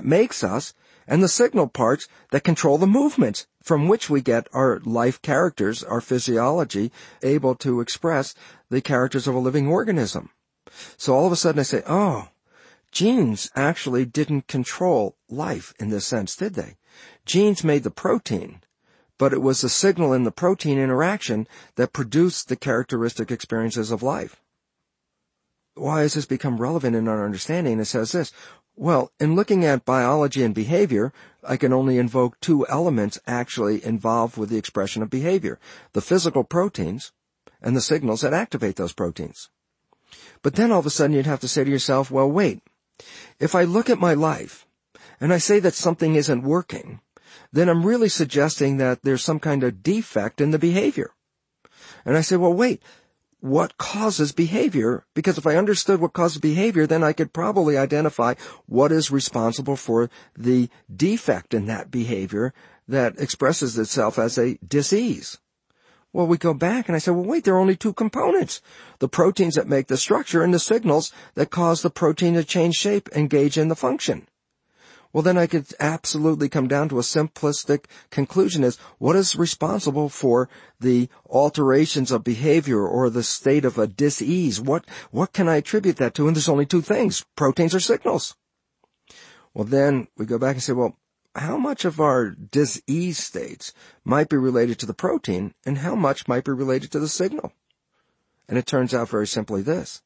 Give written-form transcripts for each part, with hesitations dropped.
that makes us, and the signal parts that control the movements from which we get our life characters, our physiology, able to express the characters of a living organism. So all of a sudden I say, oh, genes actually didn't control life in this sense, did they? Genes made the protein, but it was the signal in the protein interaction that produced the characteristic experiences of life. Why has this become relevant in our understanding? It says this, well, in looking at biology and behavior, I can only invoke two elements actually involved with the expression of behavior, the physical proteins and the signals that activate those proteins. But then all of a sudden you'd have to say to yourself, well, wait, if I look at my life and I say that something isn't working, then I'm really suggesting that there's some kind of defect in the behavior. And I say, well, wait, what causes behavior? Because if I understood what causes behavior, then I could probably identify what is responsible for the defect in that behavior that expresses itself as a disease. Well, we go back and I say, well, wait, there are only two components. The proteins that make the structure and the signals that cause the protein to change shape, engage in the function. Well, then I could absolutely come down to a simplistic conclusion is what is responsible for the alterations of behavior or the state of a dis-ease? What can I attribute that to? And there's only two things, proteins or signals. Well, then we go back and say, well, how much of our dis-ease states might be related to the protein and how much might be related to the signal? And it turns out very simply this.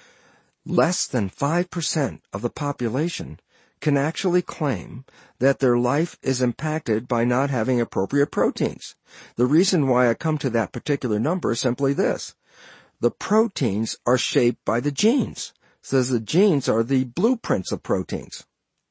Less than 5% of the population can actually claim that their life is impacted by not having appropriate proteins. The reason why I come to that particular number is simply this. The proteins are shaped by the genes. So the genes are the blueprints of proteins.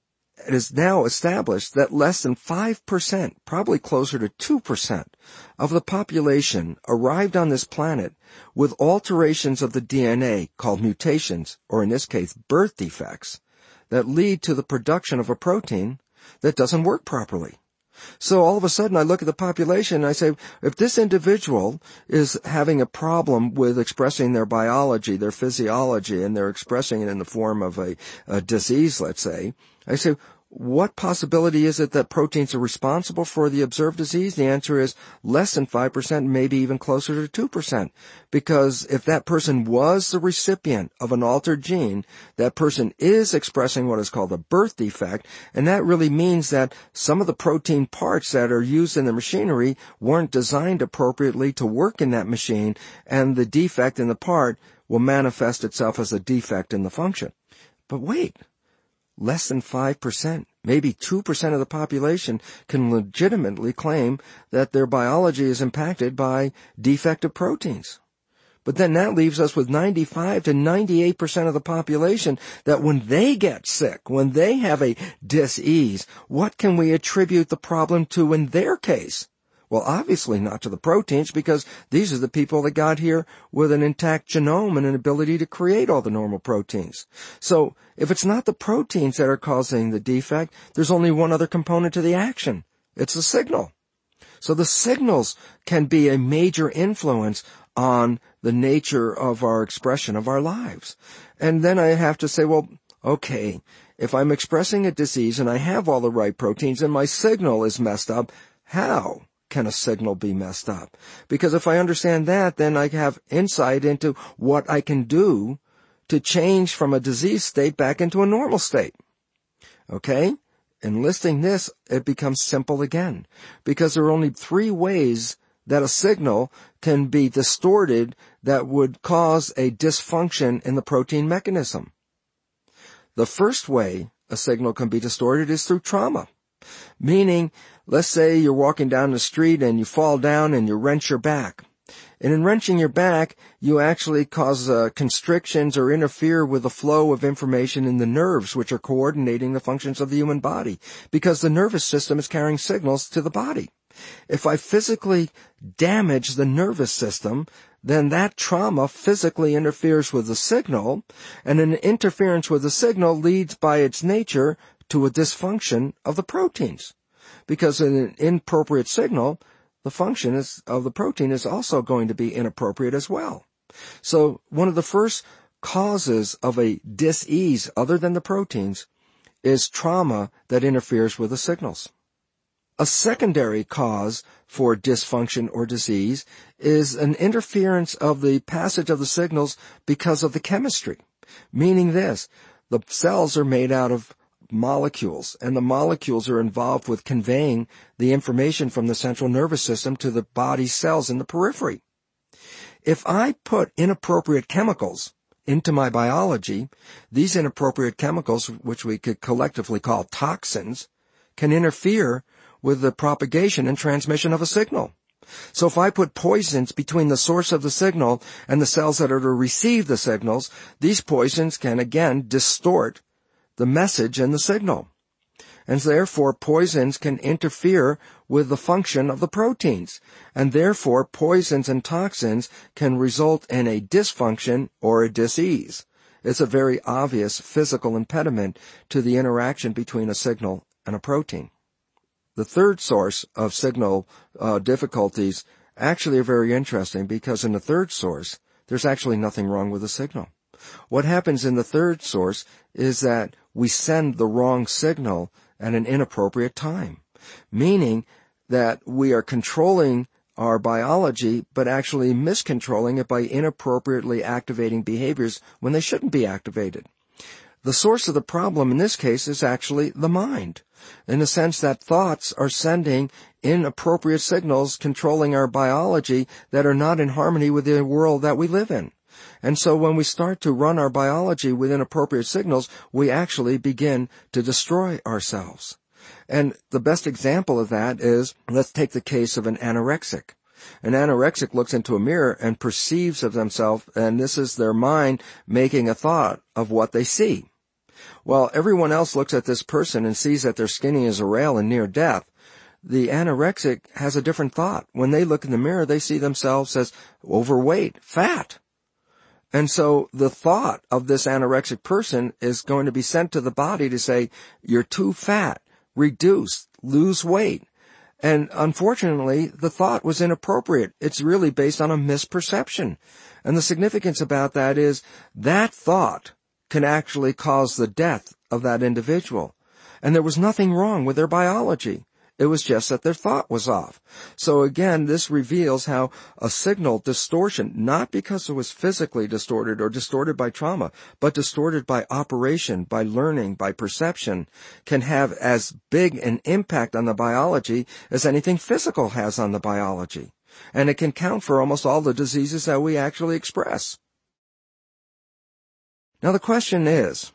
It is now established that less than 5%, probably closer to 2%, of the population arrived on this planet with alterations of the DNA called mutations, or in this case, birth defects, that lead to the production of a protein that doesn't work properly. So all of a sudden I look at the population and I say, if this individual is having a problem with expressing their biology, their physiology, and they're expressing it in the form of a disease, let's say, I say, what possibility is it that proteins are responsible for the observed disease? The answer is less than 5%, maybe even closer to 2%. Because if that person was the recipient of an altered gene, that person is expressing what is called a birth defect, and that really means that some of the protein parts that are used in the machinery weren't designed appropriately to work in that machine, and the defect in the part will manifest itself as a defect in the function. But wait. Less than 5%, maybe 2% of the population can legitimately claim that their biology is impacted by defective proteins. But then that leaves us with 95 to 98% of the population that when they get sick, when they have a dis-ease, what can we attribute the problem to in their case? Well, obviously not to the proteins, because these are the people that got here with an intact genome and an ability to create all the normal proteins. So if it's not the proteins that are causing the defect, there's only one other component to the action. It's the signal. So the signals can be a major influence on the nature of our expression of our lives. And then I have to say, well, okay, if I'm expressing a disease and I have all the right proteins and my signal is messed up, how can a signal be messed up? Because if I understand that, then I have insight into what I can do to change from a disease state back into a normal state. Okay? In listing this, it becomes simple again. Because there are only three ways that a signal can be distorted that would cause a dysfunction in the protein mechanism. The first way a signal can be distorted is through trauma. Meaning, let's say you're walking down the street and you fall down and you wrench your back. And in wrenching your back, you actually cause constrictions or interfere with the flow of information in the nerves, which are coordinating the functions of the human body, because the nervous system is carrying signals to the body. If I physically damage the nervous system, then that trauma physically interferes with the signal, and an interference with the signal leads by its nature to a dysfunction of the proteins. Because in an inappropriate signal, the function of the protein is also going to be inappropriate as well. So one of the first causes of a dis-ease, other than the proteins, is trauma that interferes with the signals. A secondary cause for dysfunction or disease is an interference of the passage of the signals because of the chemistry. Meaning this, the cells are made out of molecules, and the molecules are involved with conveying the information from the central nervous system to the body's cells in the periphery. If I put inappropriate chemicals into my biology, these inappropriate chemicals, which we could collectively call toxins, can interfere with the propagation and transmission of a signal. So if I put poisons between the source of the signal and the cells that are to receive the signals, these poisons can again distort the message and the signal. And therefore poisons can interfere with the function of the proteins. And therefore poisons and toxins can result in a dysfunction or a disease. It's a very obvious physical impediment to the interaction between a signal and a protein. The third source of signal difficulties actually are very interesting, because in the third source, there's actually nothing wrong with the signal. What happens in the third source is that we send the wrong signal at an inappropriate time, meaning that we are controlling our biology, but actually miscontrolling it by inappropriately activating behaviors when they shouldn't be activated. The source of the problem in this case is actually the mind, in the sense that thoughts are sending inappropriate signals controlling our biology that are not in harmony with the world that we live in. And so when we start to run our biology with inappropriate signals, we actually begin to destroy ourselves. And the best example of that is, let's take the case of an anorexic. An anorexic looks into a mirror and perceives of themselves, and this is their mind making a thought of what they see. While everyone else looks at this person and sees that they're skinny as a rail and near death, the anorexic has a different thought. When they look in the mirror, they see themselves as overweight, fat. And so the thought of this anorexic person is going to be sent to the body to say, you're too fat, reduce, lose weight. And unfortunately, the thought was inappropriate. It's really based on a misperception. And the significance about that is that thought can actually cause the death of that individual. And there was nothing wrong with their biology. It was just that their thought was off. So again, this reveals how a signal distortion, not because it was physically distorted or distorted by trauma, but distorted by operation, by learning, by perception, can have as big an impact on the biology as anything physical has on the biology. And it can count for almost all the diseases that we actually express. Now the question is,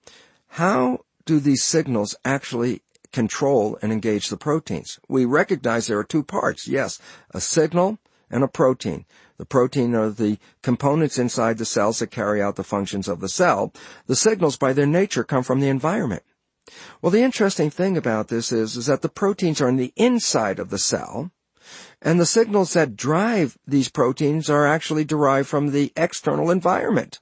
how do these signals actually control and engage the proteins? We recognize there are two parts. Yes, a signal and a protein. The protein are the components inside the cells that carry out the functions of the cell. The signals, by their nature, come from the environment. Well, the interesting thing about this is that the proteins are on the inside of the cell, and the signals that drive these proteins are actually derived from the external environment.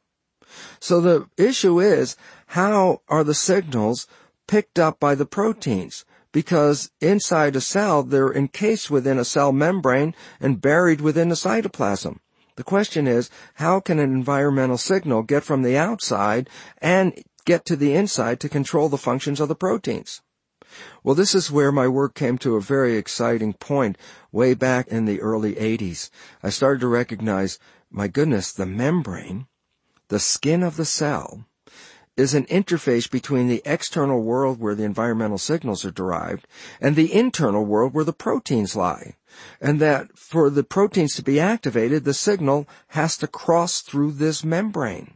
So the issue is, how are the signals picked up by the proteins? Because inside a cell, they're encased within a cell membrane and buried within the cytoplasm. The question is, how can an environmental signal get from the outside and get to the inside to control the functions of the proteins? Well, this is where my work came to a very exciting point way back in the early 80s. I started to recognize, my goodness, the membrane, the skin of the cell, is an interface between the external world where the environmental signals are derived and the internal world where the proteins lie. And that for the proteins to be activated, the signal has to cross through this membrane.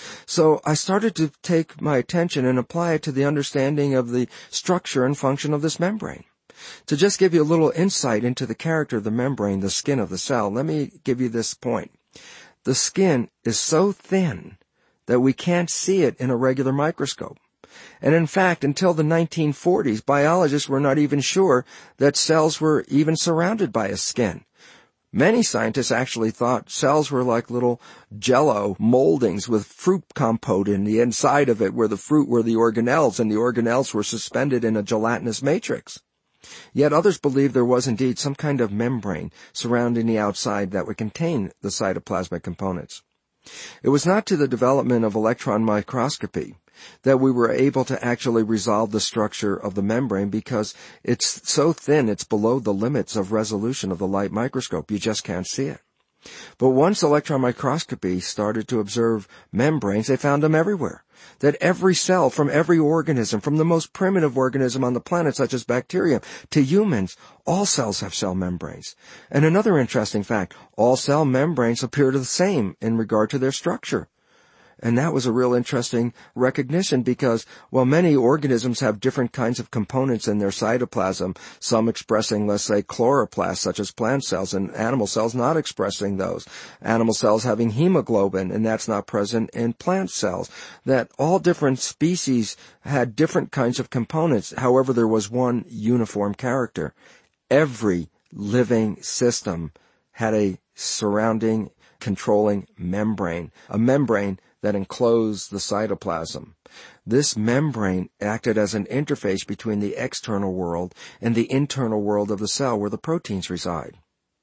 So I started to take my attention and apply it to the understanding of the structure and function of this membrane. To just give you a little insight into the character of the membrane, the skin of the cell, let me give you this point. The skin is so thin that we can't see it in a regular microscope. And in fact, until the 1940s, biologists were not even sure that cells were even surrounded by a skin. Many scientists actually thought cells were like little jello moldings with fruit compote in the inside of it, where the fruit were the organelles, and the organelles were suspended in a gelatinous matrix. Yet others believed there was indeed some kind of membrane surrounding the outside that would contain the cytoplasmic components. It was not to the development of electron microscopy that we were able to actually resolve the structure of the membrane because it's so thin it's below the limits of resolution of the light microscope. You just can't see it. But once electron microscopy started to observe membranes, they found them everywhere. That every cell from every organism, from the most primitive organism on the planet, such as bacteria, to humans, all cells have cell membranes. And another interesting fact, all cell membranes appear the same in regard to their structure. And that was a real interesting recognition because, while many organisms have different kinds of components in their cytoplasm, some expressing, let's say, chloroplasts, such as plant cells, and animal cells not expressing those. Animal cells having hemoglobin, and that's not present in plant cells. That all different species had different kinds of components. However, there was one uniform character. Every living system had a surrounding, controlling membrane, a membrane that enclosed the cytoplasm. This membrane acted as an interface between the external world and the internal world of the cell where the proteins reside.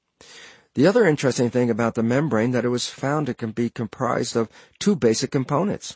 The other interesting thing about the membrane that it was found it can be comprised of two basic components.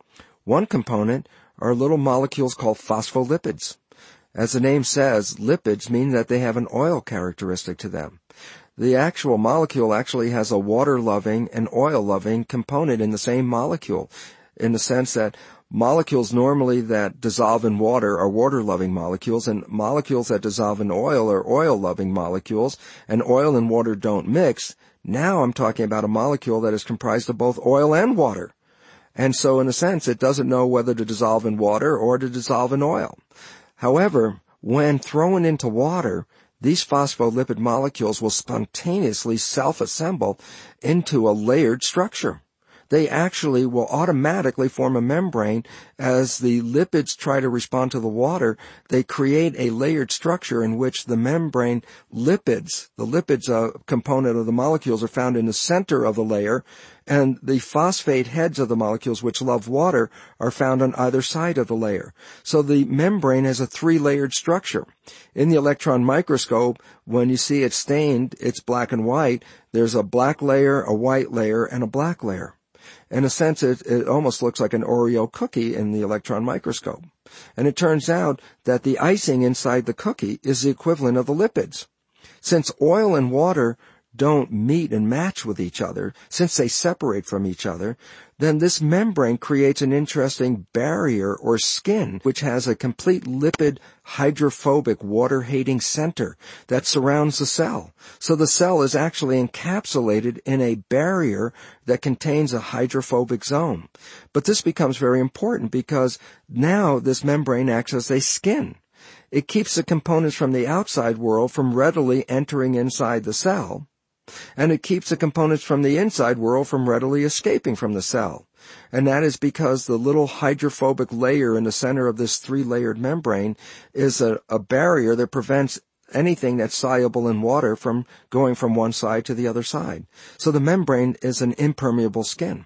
One component are little molecules called phospholipids. As the name says, lipids mean that they have an oil characteristic to them. The actual molecule actually has a water-loving and oil-loving component in the same molecule, in the sense that molecules normally that dissolve in water are water-loving molecules, and molecules that dissolve in oil are oil-loving molecules, and oil and water don't mix. Now I'm talking about a molecule that is comprised of both oil and water. And so, in a sense, it doesn't know whether to dissolve in water or to dissolve in oil. However, when thrown into water, these phospholipid molecules will spontaneously self-assemble into a layered structure. They actually will automatically form a membrane as the lipids try to respond to the water. They create a layered structure in which the membrane lipids, the lipids component of the molecules, are found in the center of the layer, and the phosphate heads of the molecules, which love water, are found on either side of the layer. So the membrane has a three-layered structure. In the electron microscope, when you see it stained, it's black and white. There's a black layer, a white layer, and a black layer. In a sense, it almost looks like an Oreo cookie in the electron microscope. And it turns out that the icing inside the cookie is the equivalent of the lipids. Since oil and water don't meet and match with each other, since they separate from each other, then this membrane creates an interesting barrier or skin which has a complete lipid hydrophobic water-hating center that surrounds the cell. So the cell is actually encapsulated in a barrier that contains a hydrophobic zone. But this becomes very important because now this membrane acts as a skin. It keeps the components from the outside world from readily entering inside the cell, and it keeps the components from the inside world from readily escaping from the cell. And that is because the little hydrophobic layer in the center of this three-layered membrane is a barrier that prevents anything that's soluble in water from going from one side to the other side. So the membrane is an impermeable skin.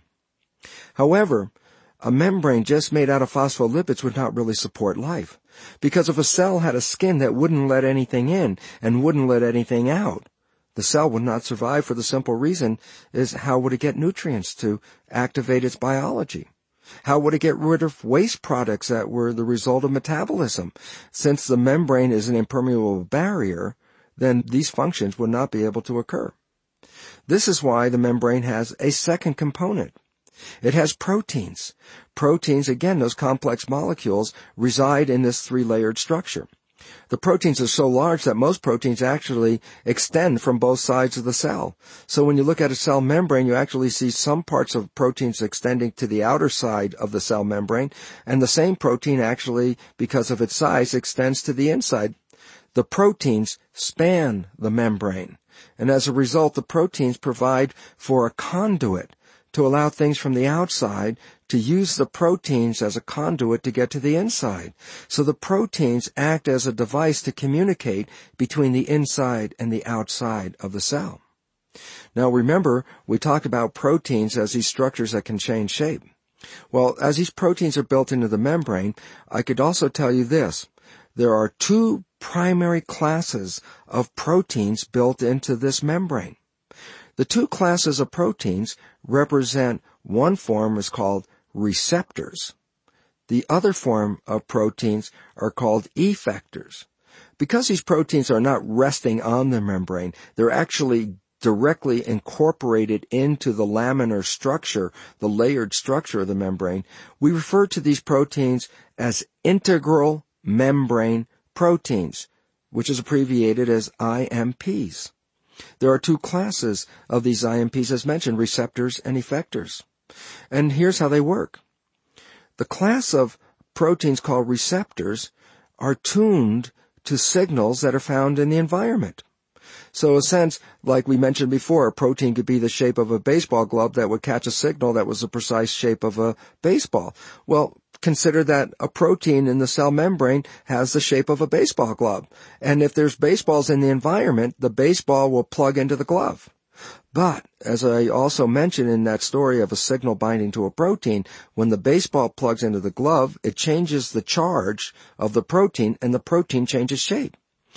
However, a membrane just made out of phospholipids would not really support life. Because if a cell had a skin that wouldn't let anything in and wouldn't let anything out, the cell would not survive for the simple reason is how would it get nutrients to activate its biology? How would it get rid of waste products that were the result of metabolism? Since the membrane is an impermeable barrier, then these functions would not be able to occur. This is why the membrane has a second component. It has proteins. Proteins, again, those complex molecules, reside in this three-layered structure. The proteins are so large that most proteins actually extend from both sides of the cell. So when you look at a cell membrane, you actually see some parts of proteins extending to the outer side of the cell membrane, and the same protein actually, because of its size, extends to the inside. The proteins span the membrane, and as a result, the proteins provide for a conduit to allow things from the outside to use the proteins as a conduit to get to the inside. So the proteins act as a device to communicate between the inside and the outside of the cell. Now remember, we talked about proteins as these structures that can change shape. Well, as these proteins are built into the membrane, I could also tell you this. There are two primary classes of proteins built into this membrane. The two classes of proteins represent one form is called receptors. The other form of proteins are called effectors. Because these proteins are not resting on the membrane, they're actually directly incorporated into the laminar structure, the layered structure of the membrane. We refer to these proteins as integral membrane proteins, which is abbreviated as IMPs. There are two classes of these IMPs as mentioned, receptors and effectors. And here's how they work. The class of proteins called receptors are tuned to signals that are found in the environment. So in a sense, like we mentioned before, a protein could be the shape of a baseball glove that would catch a signal that was the precise shape of a baseball. Well, consider that a protein in the cell membrane has the shape of a baseball glove. And if there's baseballs in the environment, the baseball will plug into the glove. But, as I also mentioned in that story of a signal binding to a protein, when the baseball plugs into the glove, it changes the charge of the protein and the protein changes shape.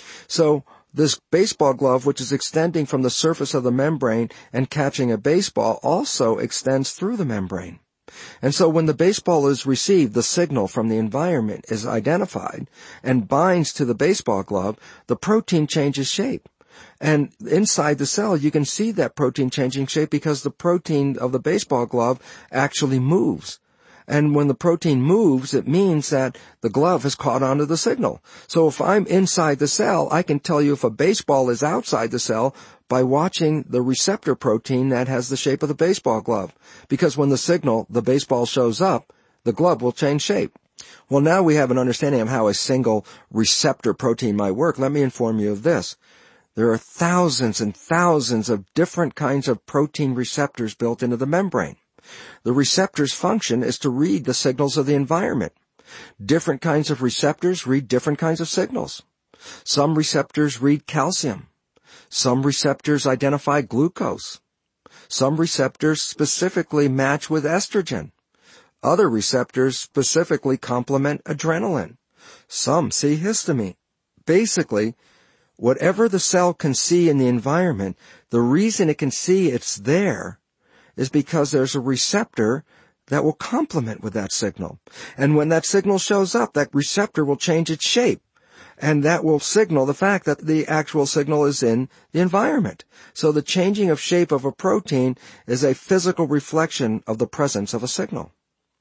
So, this baseball glove, which is extending from the surface of the membrane and catching a baseball, also extends through the membrane. And so when the baseball is received, the signal from the environment is identified and binds to the baseball glove, the protein changes shape. And inside the cell, you can see that protein changing shape because the protein of the baseball glove actually moves. And when the protein moves, it means that the glove has caught onto the signal. So if I'm inside the cell, I can tell you if a baseball is outside the cell by watching the receptor protein that has the shape of the baseball glove. Because when the signal, the baseball, shows up, the glove will change shape. Well, now we have an understanding of how a single receptor protein might work. Let me inform you of this. There are thousands and thousands of different kinds of protein receptors built into the membrane. The receptor's function is to read the signals of the environment. Different kinds of receptors read different kinds of signals. Some receptors read calcium. Some receptors identify glucose. Some receptors specifically match with estrogen. Other receptors specifically complement adrenaline. Some see histamine. Basically, whatever the cell can see in the environment, the reason it can see it's there is because there's a receptor that will complement with that signal. And when that signal shows up, that receptor will change its shape. And that will signal the fact that the actual signal is in the environment. So the changing of shape of a protein is a physical reflection of the presence of a signal.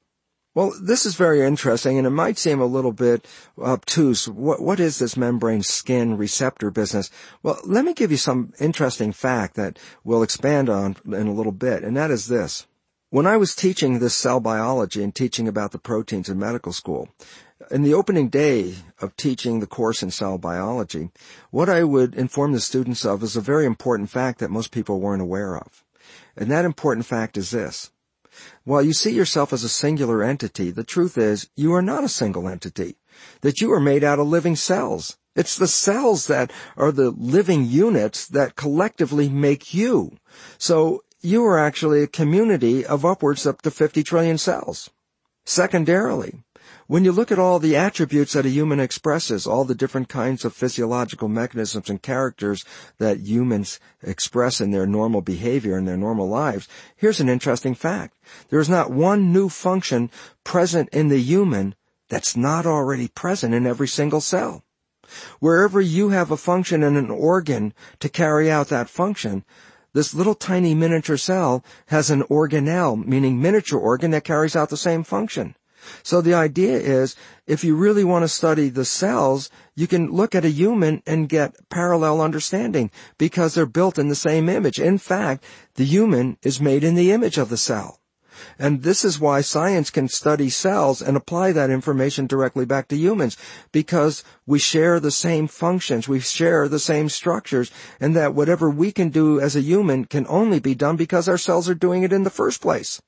Well, this is very interesting, and it might seem a little bit obtuse. What is this membrane skin receptor business? Well, let me give you some interesting fact that we'll expand on in a little bit, and that is this. When I was teaching this cell biology and teaching about the proteins in medical school, in the opening day of teaching the course in cell biology, what I would inform the students of is a very important fact that most people weren't aware of. And that important fact is this. While you see yourself as a singular entity, the truth is you are not a single entity, that you are made out of living cells. It's the cells that are the living units that collectively make you. So you are actually a community of upwards up to 50 trillion cells. Secondarily, when you look at all the attributes that a human expresses, all the different kinds of physiological mechanisms and characters that humans express in their normal behavior in their normal lives, here's an interesting fact. There is not one new function present in the human that's not already present in every single cell. Wherever you have a function and an organ to carry out that function, this little tiny miniature cell has an organelle, meaning miniature organ that carries out the same function. So the idea is, if you really want to study the cells, you can look at a human and get parallel understanding because they're built in the same image. In fact, the human is made in the image of the cell. And this is why science can study cells and apply that information directly back to humans, because we share the same functions, we share the same structures, and that whatever we can do as a human can only be done because our cells are doing it in the first place.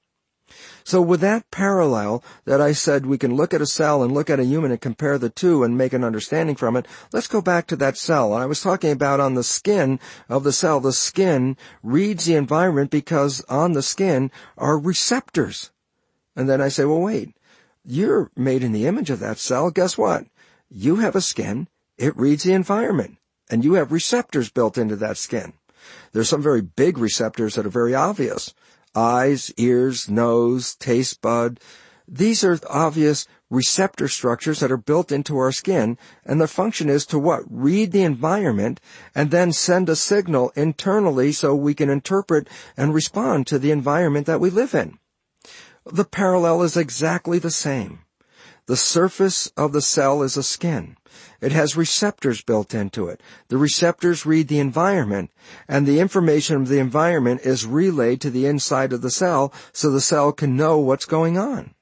So with that parallel that I said we can look at a cell and look at a human and compare the two and make an understanding from it, let's go back to that cell. I was talking about on the skin of the cell. The skin reads the environment because on the skin are receptors. And then I say, well, wait, you're made in the image of that cell. Guess what? You have a skin. It reads the environment. And you have receptors built into that skin. There's some very big receptors that are very obvious. Eyes, ears, nose, taste bud. These are obvious receptor structures that are built into our skin, and their function is to what? Read the environment and then send a signal internally so we can interpret and respond to the environment that we live in. The parallel is exactly the same. The surface of the cell is a skin. It has receptors built into it. The receptors read the environment, and the information of the environment is relayed to the inside of the cell so the cell can know what's going on.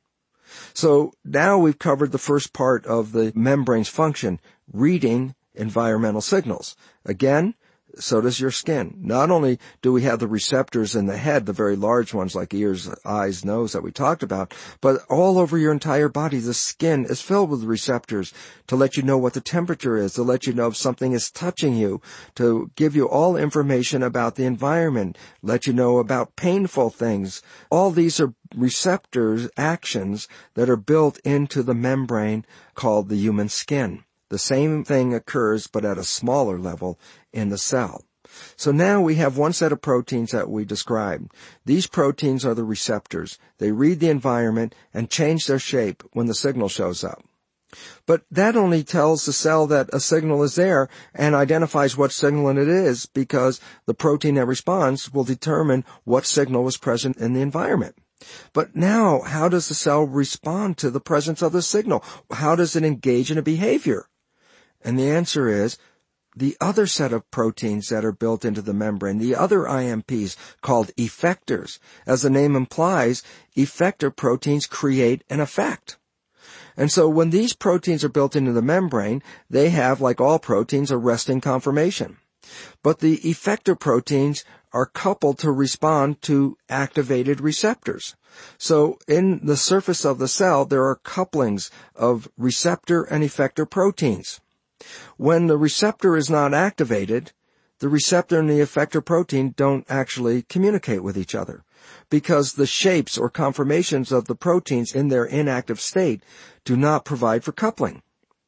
So now we've covered the first part of the membrane's function, reading environmental signals. Again, so does your skin. Not only do we have the receptors in the head, the very large ones like ears, eyes, nose that we talked about, but all over your entire body, the skin is filled with receptors to let you know what the temperature is, to let you know if something is touching you, to give you all information about the environment, let you know about painful things. All these are receptors, actions that are built into the membrane called the human skin. The same thing occurs, but at a smaller level in the cell. So now we have one set of proteins that we described. These proteins are the receptors. They read the environment and change their shape when the signal shows up. But that only tells the cell that a signal is there and identifies what signal it is, because the protein that responds will determine what signal was present in the environment. But now, how does the cell respond to the presence of the signal? How does it engage in a behavior? And the answer is the other set of proteins that are built into the membrane, the other IMPs called effectors. As the name implies, effector proteins create an effect. And so when these proteins are built into the membrane, they have, like all proteins, a resting conformation. But the effector proteins are coupled to respond to activated receptors. So in the surface of the cell, there are couplings of receptor and effector proteins. When the receptor is not activated, the receptor and the effector protein don't actually communicate with each other, because the shapes or conformations of the proteins in their inactive state do not provide for coupling.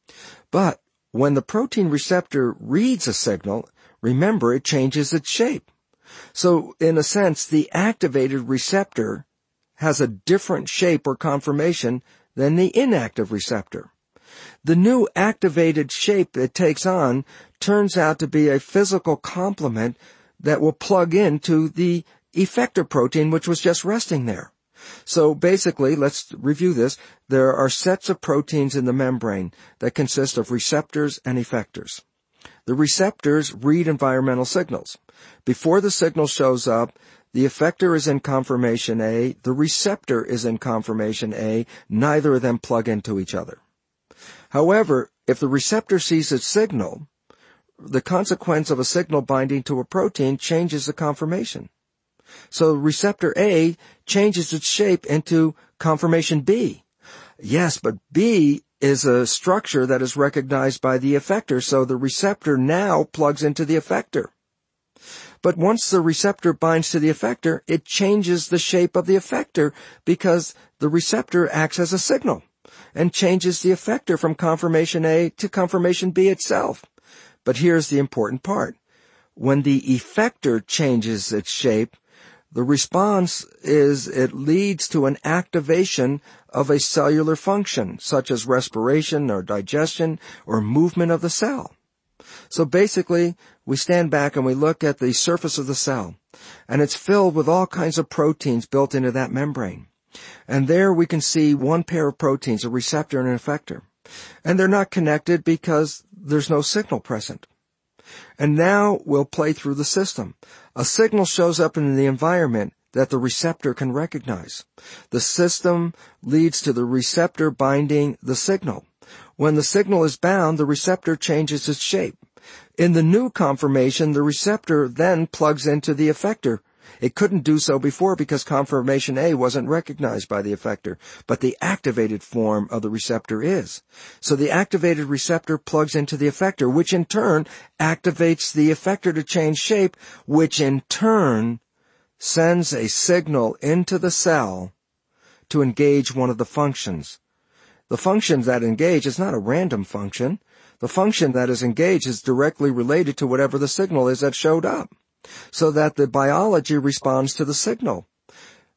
But when the protein receptor reads a signal, remember, it changes its shape. So in a sense, the activated receptor has a different shape or conformation than the inactive receptor. The new activated shape it takes on turns out to be a physical complement that will plug into the effector protein which was just resting there. So basically, let's review this. There are sets of proteins in the membrane that consist of receptors and effectors. The receptors read environmental signals. Before the signal shows up, the effector is in conformation A, the receptor is in conformation A, neither of them plug into each other. However, if the receptor sees its signal, the consequence of a signal binding to a protein changes the conformation. So receptor A changes its shape into conformation B. Yes, but B is a structure that is recognized by the effector, so the receptor now plugs into the effector. But once the receptor binds to the effector, it changes the shape of the effector because the receptor acts as a signal and changes the effector from conformation A to conformation B itself. But here's the important part. When the effector changes its shape, the response is it leads to an activation of a cellular function, such as respiration or digestion or movement of the cell. So basically, we stand back and we look at the surface of the cell, and it's filled with all kinds of proteins built into that membrane. And there we can see one pair of proteins, a receptor and an effector. And they're not connected because there's no signal present. And now we'll play through the system. A signal shows up in the environment that the receptor can recognize. The system leads to the receptor binding the signal. When the signal is bound, the receptor changes its shape. In the new conformation, the receptor then plugs into the effector. It couldn't do so before because conformation A wasn't recognized by the effector, but the activated form of the receptor is. So the activated receptor plugs into the effector, which in turn activates the effector to change shape, which in turn sends a signal into the cell to engage one of the functions. The function that engage is not a random function. The function that is engaged is directly related to whatever the signal is that showed up, so that the biology responds to the signal.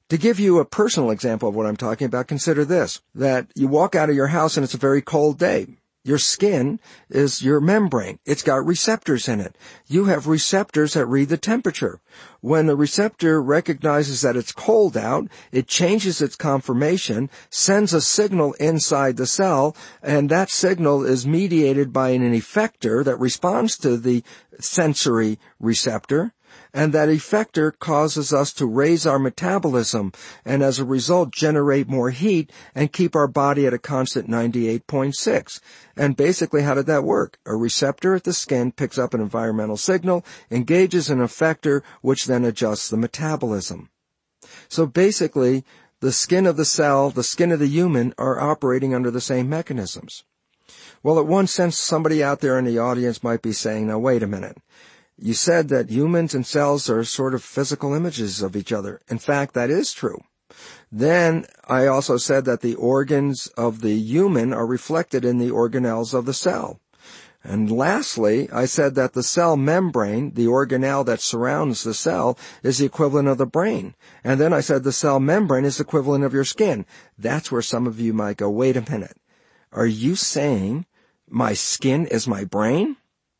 To give you a personal example of what I'm talking about, consider this, that you walk out of your house and it's a very cold day. Your skin is your membrane. It's got receptors in it. You have receptors that read the temperature. When the receptor recognizes that it's cold out, it changes its conformation, sends a signal inside the cell, and that signal is mediated by an effector that responds to the sensory receptor. And that effector causes us to raise our metabolism and as a result generate more heat and keep our body at a constant 98.6. And basically, how did that work? A receptor at the skin picks up an environmental signal, engages an effector, which then adjusts the metabolism. So basically, the skin of the cell, the skin of the human are operating under the same mechanisms. Well, in one sense, somebody out there in the audience might be saying, now wait a minute. You said that humans and cells are sort of physical images of each other. In fact, that is true. Then I also said that the organs of the human are reflected in the organelles of the cell. And lastly, I said that the cell membrane, the organelle that surrounds the cell, is the equivalent of the brain. And then I said the cell membrane is the equivalent of your skin. That's where some of you might go, wait a minute. Are you saying my skin is my brain?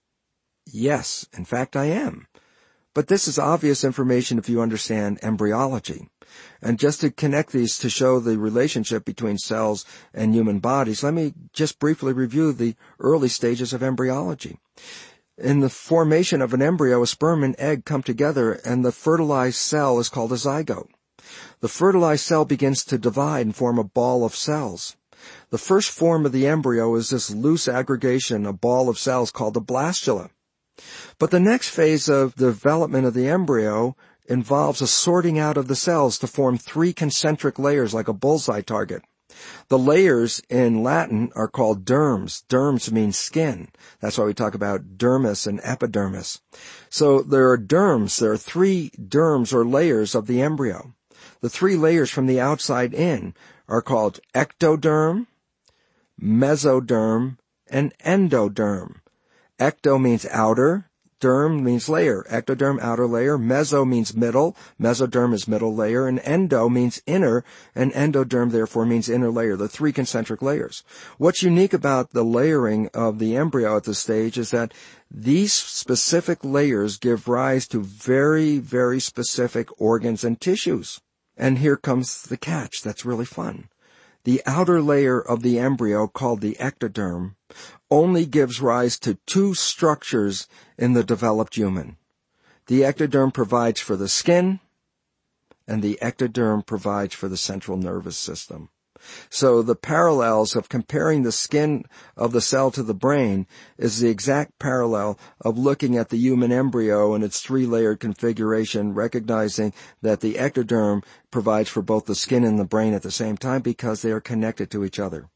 Yes, in fact I am. But this is obvious information if you understand embryology. And just to connect these to show the relationship between cells and human bodies, let me just briefly review the early stages of embryology. In the formation of an embryo, a sperm and egg come together and the fertilized cell is called a zygote. The fertilized cell begins to divide and form a ball of cells. The first form of the embryo is this loose aggregation, a ball of cells called the blastula. But the next phase of development of the embryo involves a sorting out of the cells to form 3 concentric layers like a bullseye target. The layers in Latin are called derms. Derms means skin. That's why we talk about dermis and epidermis. So there are derms. There are 3 derms or layers of the embryo. The 3 layers from the outside in are called ectoderm, mesoderm, and endoderm. Ecto means outer, derm means layer. Ectoderm, outer layer. Meso means middle. Mesoderm is middle layer. And endo means inner, and endoderm therefore means inner layer, the 3 concentric layers. What's unique about the layering of the embryo at this stage is that these specific layers give rise to very, very specific organs and tissues. And here comes the catch that's really fun. The outer layer of the embryo, called the ectoderm, only gives rise to 2 structures in the developed human. The ectoderm provides for the skin, and the ectoderm provides for the central nervous system. So the parallels of comparing the skin of the cell to the brain is the exact parallel of looking at the human embryo and its 3-layered configuration, recognizing that the ectoderm provides for both the skin and the brain at the same time because they are connected to each other.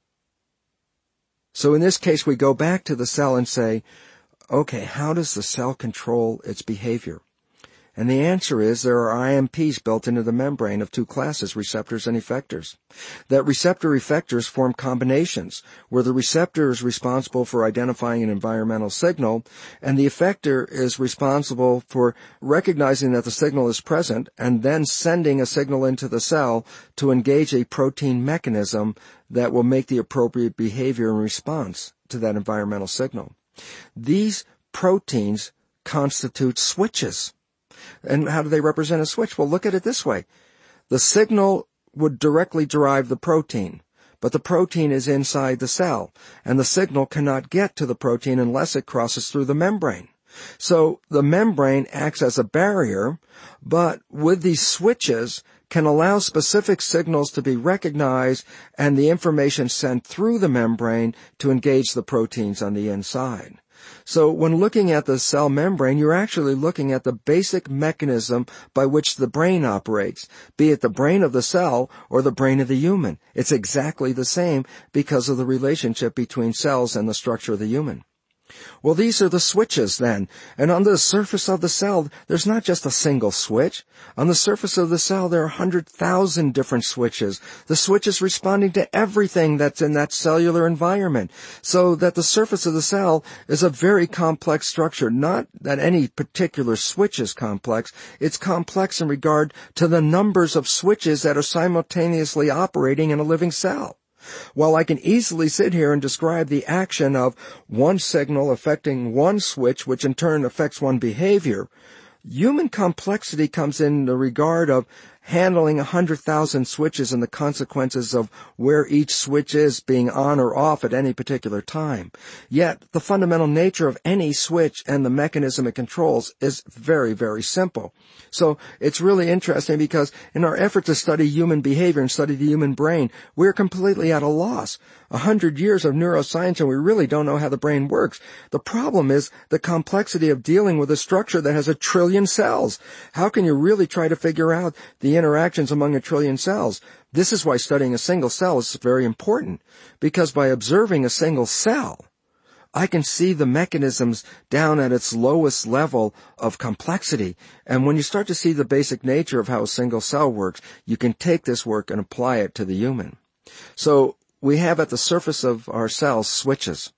So in this case, we go back to the cell and say, okay, how does the cell control its behavior? And the answer is there are IMPs built into the membrane of 2 classes, receptors and effectors. That receptor-effectors form combinations, where the receptor is responsible for identifying an environmental signal, and the effector is responsible for recognizing that the signal is present and then sending a signal into the cell to engage a protein mechanism that will make the appropriate behavior in response to that environmental signal. These proteins constitute switches. And how do they represent a switch? Well, look at it this way. The signal would directly drive the protein, but the protein is inside the cell, and the signal cannot get to the protein unless it crosses through the membrane. So the membrane acts as a barrier, but with these switches can allow specific signals to be recognized and the information sent through the membrane to engage the proteins on the inside. So when looking at the cell membrane, you're actually looking at the basic mechanism by which the brain operates, be it the brain of the cell or the brain of the human. It's exactly the same because of the relationship between cells and the structure of the human. Well, these are the switches then. And on the surface of the cell, there's not just a single switch. On the surface of the cell, there are 100,000 different switches. The switch is responding to everything that's in that cellular environment. So that the surface of the cell is a very complex structure. Not that any particular switch is complex. It's complex in regard to the numbers of switches that are simultaneously operating in a living cell. While I can easily sit here and describe the action of one signal affecting one switch, which in turn affects one behavior, human complexity comes in the regard of handling 100,000 switches and the consequences of where each switch is being on or off at any particular time. Yet, the fundamental nature of any switch and the mechanism it controls is very, very simple. So, it's really interesting because in our effort to study human behavior and study the human brain, we're completely at a loss. 100 years of neuroscience and we really don't know how the brain works. The problem is the complexity of dealing with a structure that has 1 trillion cells. How can you really try to figure out the interactions among 1 trillion cells? This is why studying a single cell is very important, because by observing a single cell, I can see the mechanisms down at its lowest level of complexity. And when you start to see the basic nature of how a single cell works, you can take this work and apply it to the human. So we have at the surface of our cells switches.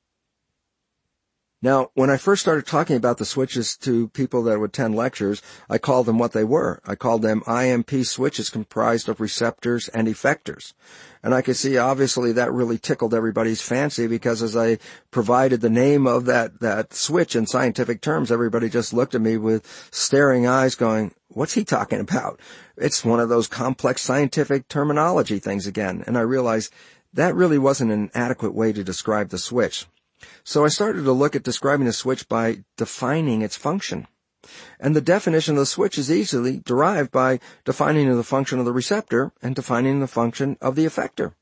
Now, when I first started talking about the switches to people that would attend lectures, I called them what they were. I called them IMP switches comprised of receptors and effectors. And I could see, obviously, that really tickled everybody's fancy because as I provided the name of that switch in scientific terms, everybody just looked at me with staring eyes going, what's he talking about? It's one of those complex scientific terminology things again. And I realized that really wasn't an adequate way to describe the switch. So I started to look at describing the switch by defining its function. And the definition of the switch is easily derived by defining the function of the receptor and defining the function of the effector.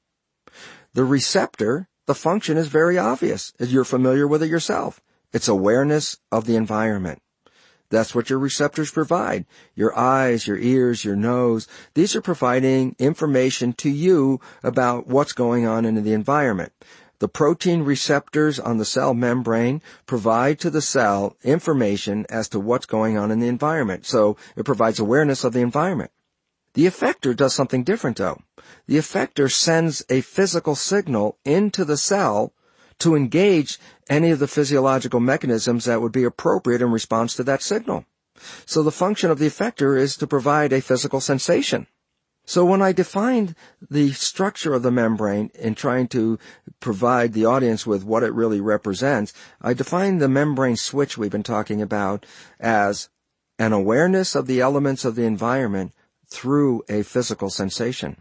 The receptor, the function is very obvious, as you're familiar with it yourself. It's awareness of the environment. That's what your receptors provide. Your eyes, your ears, your nose, these are providing information to you about what's going on in the environment. The protein receptors on the cell membrane provide to the cell information as to what's going on in the environment. So it provides awareness of the environment. The effector does something different though. The effector sends a physical signal into the cell to engage any of the physiological mechanisms that would be appropriate in response to that signal. So the function of the effector is to provide a physical sensation. So when I defined the structure of the membrane in trying to provide the audience with what it really represents, I defined the membrane switch we've been talking about as an awareness of the elements of the environment through a physical sensation.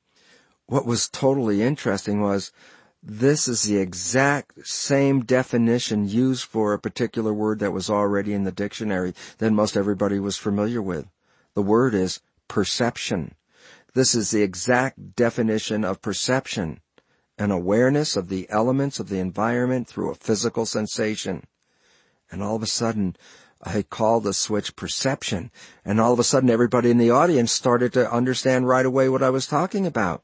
What was totally interesting was this is the exact same definition used for a particular word that was already in the dictionary that most everybody was familiar with. The word is perception. This is the exact definition of perception, an awareness of the elements of the environment through a physical sensation. And all of a sudden, I called the switch perception, and all of a sudden everybody in the audience started to understand right away what I was talking about.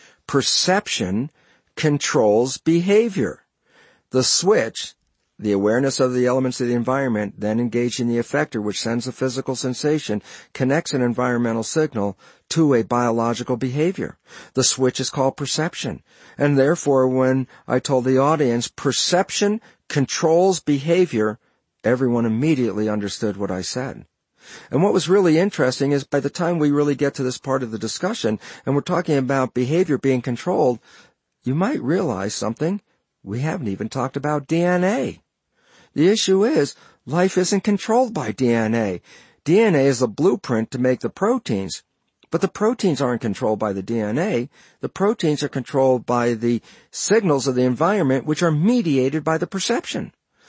Perception controls behavior. The switch, the awareness of the elements of the environment, then engaging the effector, which sends a physical sensation, connects an environmental signal to a biological behavior. The switch is called perception. And therefore, when I told the audience, perception controls behavior, everyone immediately understood what I said. And what was really interesting is by the time we really get to this part of the discussion, and we're talking about behavior being controlled, you might realize something. We haven't even talked about DNA. The issue is, life isn't controlled by DNA. DNA is the blueprint to make the proteins, but the proteins aren't controlled by the DNA. The proteins are controlled by the signals of the environment, which are mediated by the perception.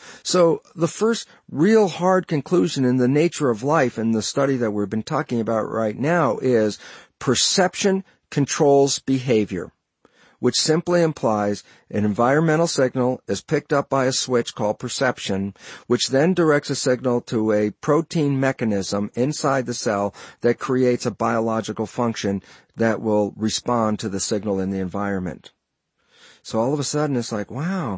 So the first real hard conclusion in the nature of life in the study that we've been talking about right now is perception controls behavior, which simply implies an environmental signal is picked up by a switch called perception, which then directs a signal to a protein mechanism inside the cell that creates a biological function that will respond to the signal in the environment. So all of a sudden it's like, wow,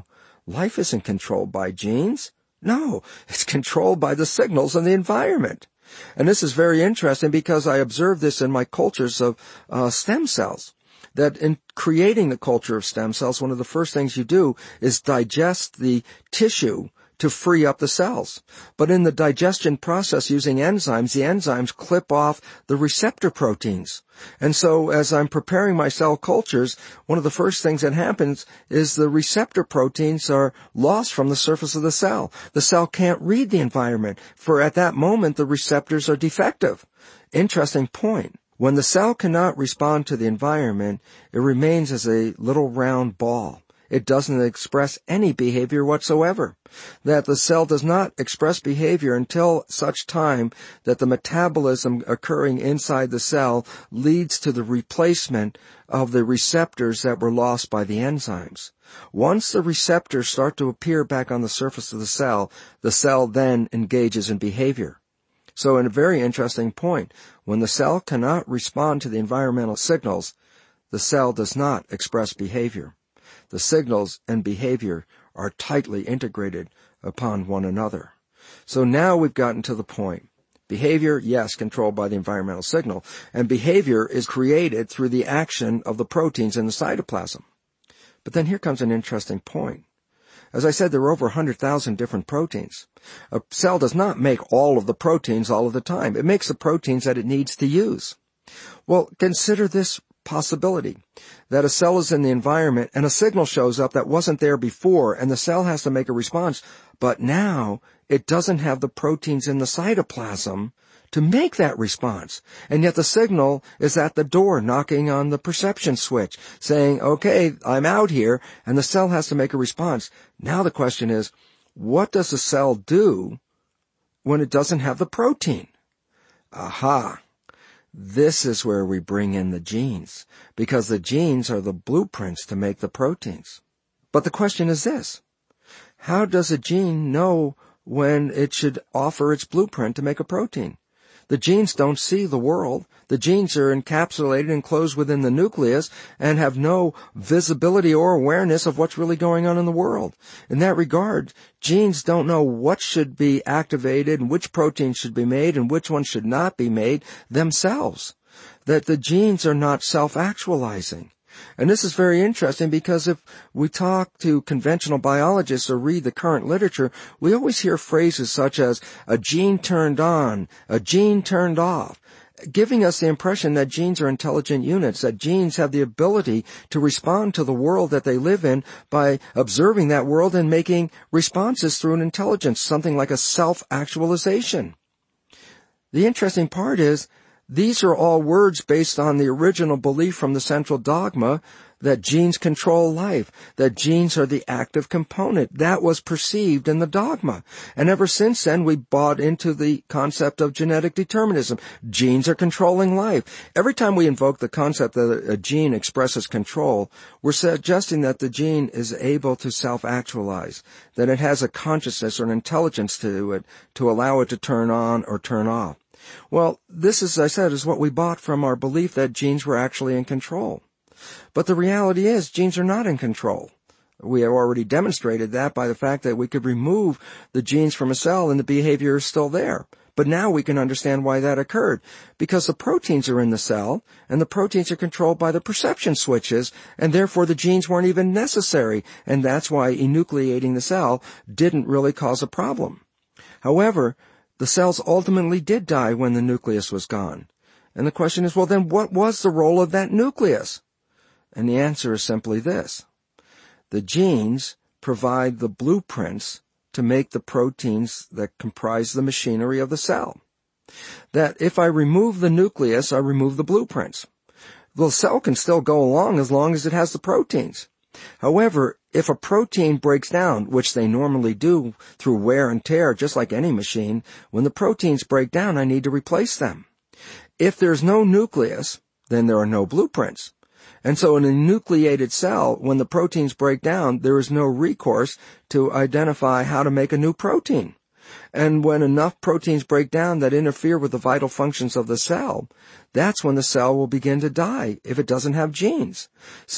Life isn't controlled by genes. No, it's controlled by the signals in the environment. And this is very interesting because I observed this in my cultures of stem cells. That in creating the culture of stem cells, one of the first things you do is digest the tissue to free up the cells. But in the digestion process using enzymes, the enzymes clip off the receptor proteins. And so as I'm preparing my cell cultures, one of the first things that happens is the receptor proteins are lost from the surface of the cell. The cell can't read the environment, for at that moment the receptors are defective. Interesting point. When the cell cannot respond to the environment, it remains as a little round ball. It doesn't express any behavior whatsoever. That the cell does not express behavior until such time that the metabolism occurring inside the cell leads to the replacement of the receptors that were lost by the enzymes. Once the receptors start to appear back on the surface of the cell then engages in behavior. So a very interesting point. When the cell cannot respond to the environmental signals, the cell does not express behavior. The signals and behavior are tightly integrated upon one another. So now we've gotten to the point. Behavior, yes, controlled by the environmental signal, and behavior is created through the action of the proteins in the cytoplasm. But then here comes an interesting point. As I said, there are over 100,000 different proteins. A cell does not make all of the proteins all of the time. It makes the proteins that it needs to use. Well, consider this possibility, that a cell is in the environment and a signal shows up that wasn't there before, and the cell has to make a response, but now it doesn't have the proteins in the cytoplasm to make that response. And yet the signal is at the door knocking on the perception switch, saying, okay, I'm out here, and the cell has to make a response. Now the question is, what does the cell do when it doesn't have the protein? Aha! This is where we bring in the genes, because the genes are the blueprints to make the proteins. But the question is this: how does a gene know when it should offer its blueprint to make a protein? The genes don't see the world. The genes are encapsulated and enclosed within the nucleus and have no visibility or awareness of what's really going on in the world. In that regard, genes don't know what should be activated and which proteins should be made and which ones should not be made themselves. That the genes are not self-actualizing. And this is very interesting because if we talk to conventional biologists or read the current literature, we always hear phrases such as a gene turned on, a gene turned off, giving us the impression that genes are intelligent units, that genes have the ability to respond to the world that they live in by observing that world and making responses through an intelligence, something like a self-actualization. The interesting part is, these are all words based on the original belief from the central dogma that genes control life, that genes are the active component. That was perceived in the dogma. And ever since then, we bought into the concept of genetic determinism. Genes are controlling life. Every time we invoke the concept that a gene expresses control, we're suggesting that the gene is able to self-actualize, that it has a consciousness or an intelligence to it to allow it to turn on or turn off. Well, this, as I said, is what we bought from our belief that genes were actually in control. But the reality is, genes are not in control. We have already demonstrated that by the fact that we could remove the genes from a cell and the behavior is still there. But now we can understand why that occurred. Because the proteins are in the cell, and the proteins are controlled by the perception switches, and therefore the genes weren't even necessary, and that's why enucleating the cell didn't really cause a problem. However, the cells ultimately did die when the nucleus was gone. And the question is, well, then what was the role of that nucleus? And the answer is simply this. The genes provide the blueprints to make the proteins that comprise the machinery of the cell. That if I remove the nucleus, I remove the blueprints. The cell can still go along as it has the proteins. However, if a protein breaks down, which they normally do through wear and tear, just like any machine, when the proteins break down, I need to replace them. If there's no nucleus, then there are no blueprints. And so in a nucleated cell, when the proteins break down, there is no recourse to identify how to make a new protein. And when enough proteins break down that interfere with the vital functions of the cell, that's when the cell will begin to die if it doesn't have genes. So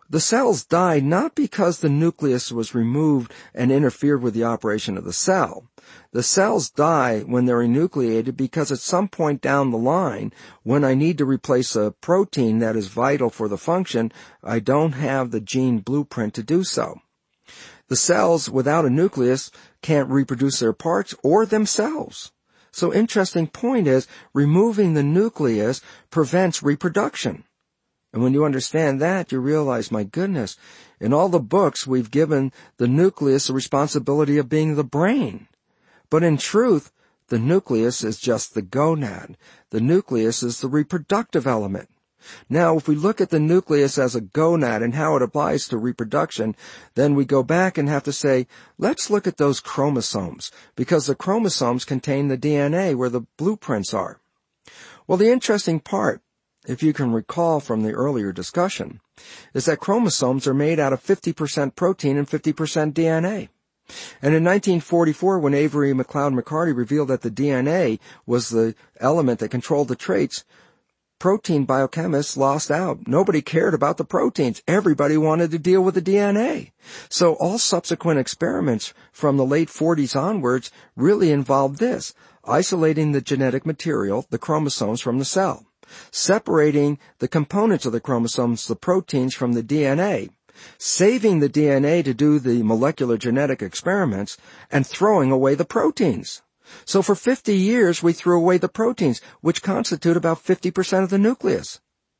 The cells die not because the nucleus was removed and interfered with the operation of the cell. The cells die when they're enucleated because at some point down the line, when I need to replace a protein that is vital for the function, I don't have the gene blueprint to do so. The cells without a nucleus can't reproduce their parts or themselves. So interesting point is, removing the nucleus prevents reproduction. And when you understand that, you realize, my goodness, in all the books we've given the nucleus the responsibility of being the brain. But in truth, the nucleus is just the gonad. The nucleus is the reproductive element. Now, if we look at the nucleus as a gonad and how it applies to reproduction, then we go back and have to say, let's look at those chromosomes, because the chromosomes contain the DNA where the blueprints are. Well, the interesting part, if you can recall from the earlier discussion, is that chromosomes are made out of 50% protein and 50% DNA. And in 1944, when Avery McLeod McCarty revealed that the DNA was the element that controlled the traits, protein biochemists lost out. Nobody cared about the proteins. Everybody wanted to deal with the DNA. So all subsequent experiments from the late 40s onwards really involved this: isolating the genetic material, the chromosomes, from the cell, separating the components of the chromosomes, the proteins, from the DNA, saving the DNA to do the molecular genetic experiments, and throwing away the proteins. So for 50 years, we threw away the proteins, which constitute about 50% of the nucleus.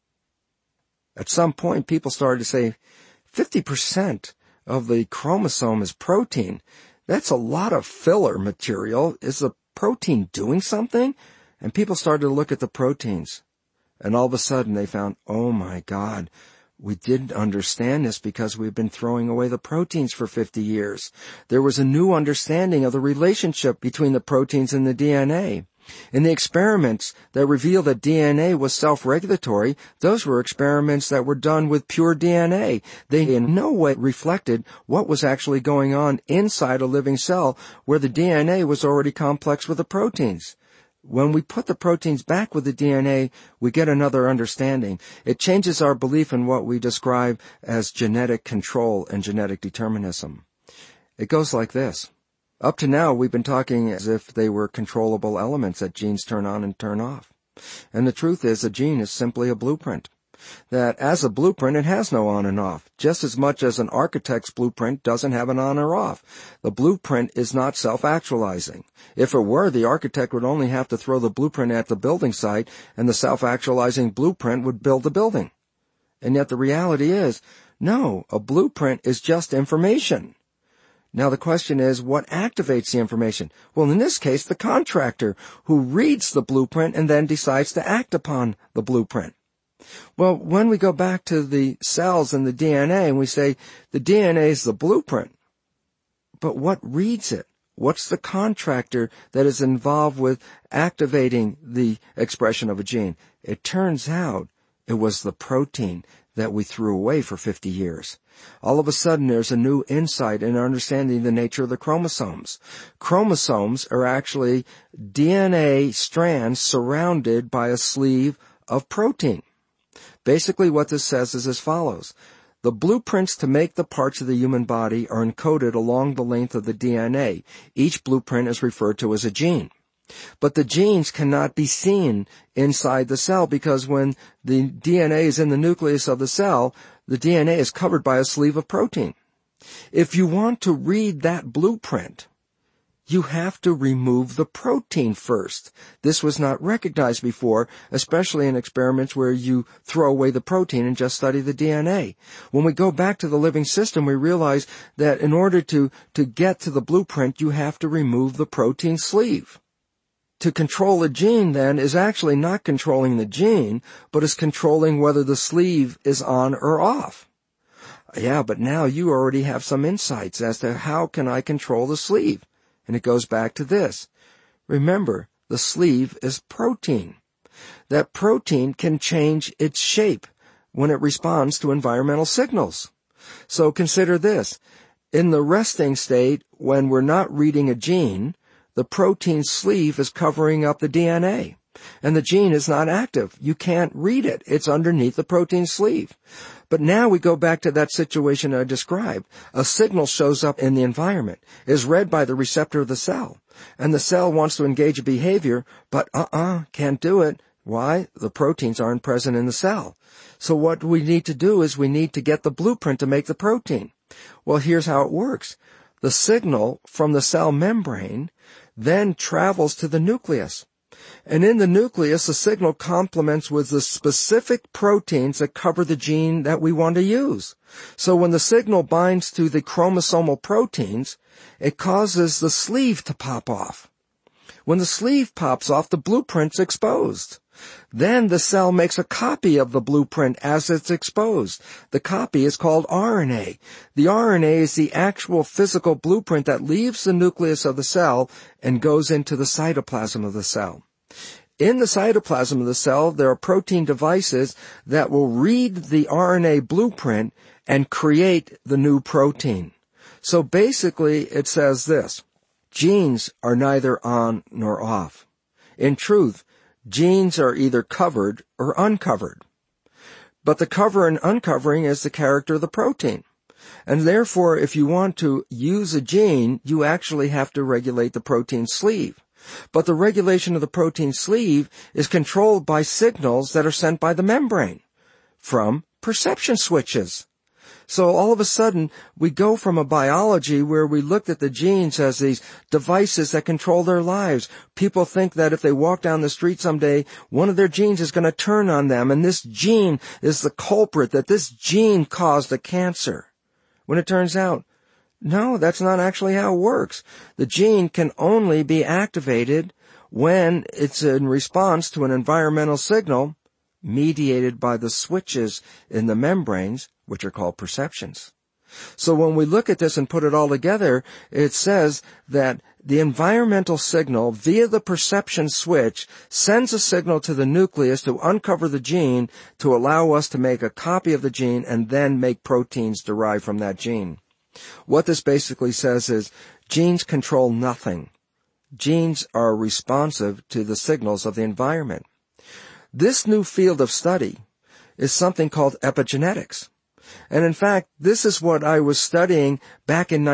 At some point, people started to say, 50% of the chromosome is protein. That's a lot of filler material. Is the protein doing something? And people started to look at the proteins. And all of a sudden, they found, oh my God, we didn't understand this because we've been throwing away the proteins for 50 years. There was a new understanding of the relationship between the proteins and the DNA. In the experiments that revealed that DNA was self-regulatory, those were experiments that were done with pure DNA. They in no way reflected what was actually going on inside a living cell where the DNA was already complex with the proteins. When we put the proteins back with the DNA, we get another understanding. It changes our belief in what we describe as genetic control and genetic determinism. It goes like this. Up to now, we've been talking as if they were controllable elements that genes turn on and turn off. And the truth is, a gene is simply a blueprint. That as a blueprint, it has no on and off, just as much as an architect's blueprint doesn't have an on or off. The blueprint is not self-actualizing. If it were, the architect would only have to throw the blueprint at the building site, and the self-actualizing blueprint would build the building. And yet the reality is, no, a blueprint is just information. Now the question is, what activates the information? Well, in this case, the contractor, who reads the blueprint and then decides to act upon the blueprint. Well, when we go back to the cells and the DNA and we say the DNA is the blueprint, but what reads it? What's the contractor that is involved with activating the expression of a gene? It turns out it was the protein that we threw away for 50 years. All of a sudden, there's a new insight in understanding the nature of the chromosomes. Chromosomes are actually DNA strands surrounded by a sleeve of protein. Basically, what this says is as follows. The blueprints to make the parts of the human body are encoded along the length of the DNA. Each blueprint is referred to as a gene. But the genes cannot be seen inside the cell because when the DNA is in the nucleus of the cell, the DNA is covered by a sleeve of protein. If you want to read that blueprint, you have to remove the protein first. This was not recognized before, especially in experiments where you throw away the protein and just study the DNA. When we go back to the living system, we realize that in order to get to the blueprint, you have to remove the protein sleeve. To control a gene, then, is actually not controlling the gene, but is controlling whether the sleeve is on or off. Yeah, but now you already have some insights as to how can I control the sleeve. And it goes back to this. Remember, the sleeve is protein. That protein can change its shape when it responds to environmental signals. So consider this. In the resting state, when we're not reading a gene, the protein sleeve is covering up the DNA. And the gene is not active. You can't read it. It's underneath the protein sleeve. But now we go back to that situation I described. A signal shows up in the environment, is read by the receptor of the cell, and the cell wants to engage a behavior, but can't do it. Why? The proteins aren't present in the cell. So what we need to do is we need to get the blueprint to make the protein. Well, here's how it works. The signal from the cell membrane then travels to the nucleus. And in the nucleus, the signal complements with the specific proteins that cover the gene that we want to use. So when the signal binds to the chromosomal proteins, it causes the sleeve to pop off. When the sleeve pops off, the blueprint's exposed. Then the cell makes a copy of the blueprint as it's exposed. The copy is called RNA. The RNA is the actual physical blueprint that leaves the nucleus of the cell and goes into the cytoplasm of the cell. In the cytoplasm of the cell, there are protein devices that will read the RNA blueprint and create the new protein. So basically, it says this: genes are neither on nor off. In truth, genes are either covered or uncovered. But the cover and uncovering is the character of the protein. And therefore, if you want to use a gene, you actually have to regulate the protein sleeve. But the regulation of the protein sleeve is controlled by signals that are sent by the membrane from perception switches. So all of a sudden, we go from a biology where we looked at the genes as these devices that control their lives. People think that if they walk down the street someday, one of their genes is going to turn on them, and this gene is the culprit, that this gene caused a cancer. When it turns out, no, that's not actually how it works. The gene can only be activated when it's in response to an environmental signal mediated by the switches in the membranes, which are called perceptions. So when we look at this and put it all together, it says that the environmental signal via the perception switch sends a signal to the nucleus to uncover the gene to allow us to make a copy of the gene and then make proteins derived from that gene. What this basically says is genes control nothing. Genes are responsive to the signals of the environment. This new field of study is something called epigenetics. And in fact, this is what I was studying back in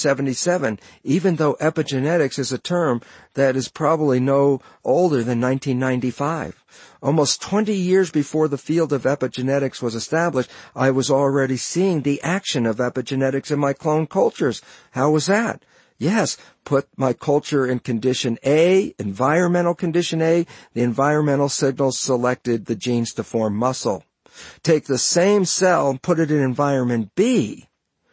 1977, even though epigenetics is a term that is probably no older than 1995. Almost 20 years before the field of epigenetics was established, I was already seeing the action of epigenetics in my clone cultures. How was that? Yes, put my culture in condition A, environmental condition A, the environmental signals selected the genes to form muscle. Take the same cell and put it in environment B,